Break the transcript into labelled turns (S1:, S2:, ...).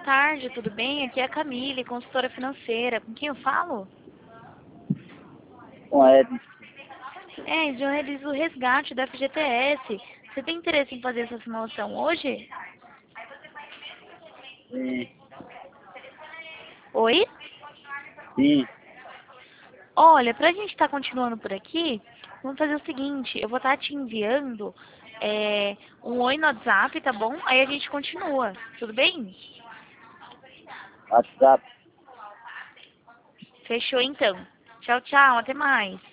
S1: tarde, tudo bem? Aqui é a Camille, consultora financeira. Com quem eu falo?
S2: Com Edson.
S1: Eu realizo o resgate da FGTS. Você tem interesse em fazer essa simulação hoje?
S2: Sim,
S1: Oi?
S2: sim.
S1: Olha, pra gente estar continuando por aqui, vamos fazer o seguinte, eu vou estar te enviando um oi no WhatsApp, tá bom? Aí a gente continua, tudo bem?
S2: WhatsApp.
S1: Fechou então. Tchau, tchau, até mais.